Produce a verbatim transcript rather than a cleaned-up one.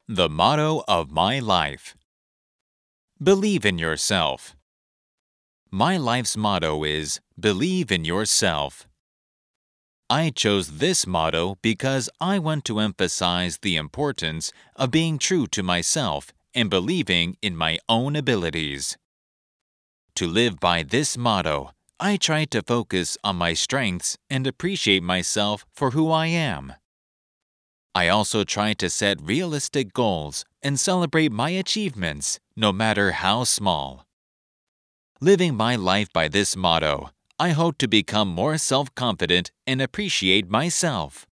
The motto of my life. Believe in yourself. My life's motto is Believe in yourself. I chose this motto because I want to emphasize the importance of being true to myself and believing in my own abilities. To live by this motto, I try to focus on my strengths and appreciate myself for who I am. I also try to set realistic goals and celebrate my achievements, no matter how small. Living my life by this motto, I hope to become more self-confident and appreciate myself.